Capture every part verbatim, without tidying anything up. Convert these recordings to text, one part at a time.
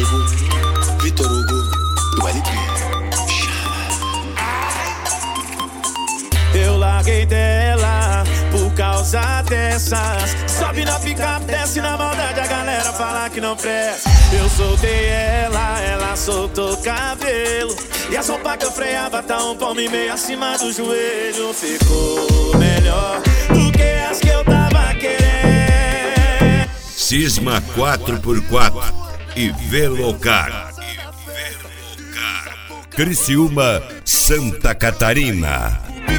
amigo Vitor Hugo do L P. Eu larguei dela por causa dessas. Sobe na picape, desce na maldade, a galera fala que não presta. Eu soltei ela, ela soltou cabelo, e a sopa que eu freava tá um palmo e meio acima do joelho. Ficou melhor do que as que eu tava querendo. Cisma quatro por quatro e Velocar. Criciúma, Santa Catarina.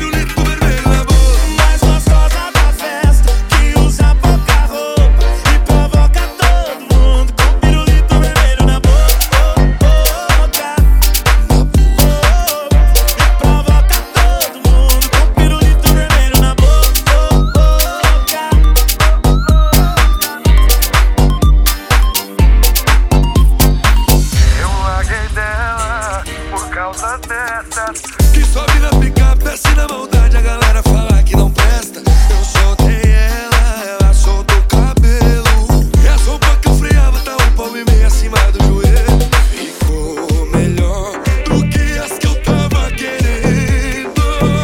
Que sobe na picape, desce na maldade, a galera fala que não presta. Eu soltei ela, ela soltou o cabelo, e a sopa que eu freava tá um palmo e meio acima do joelho. Ficou melhor do que as que eu tava querendo.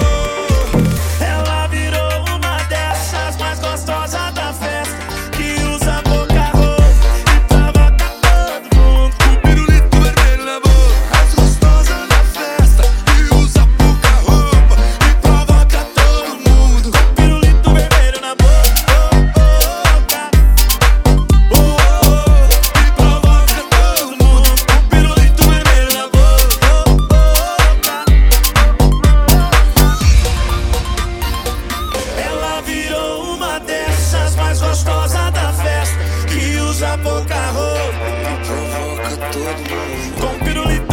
Ela virou uma dessas mais gostosas da festa, que usa pouca roupa e provoca todo mundo. Com pirulito vermelho na boca, as gostosas da festa, que usa pouca roupa e provoca todo mundo. Com pirulito vermelho na boca, oh, oh, oh, E provoca todo mundo. com pirulito vermelho na boca, oh, oh. Ela virou uma dessas mais gostosas da festa, que usa pouca roupa E provoca todo mundo. com pirulito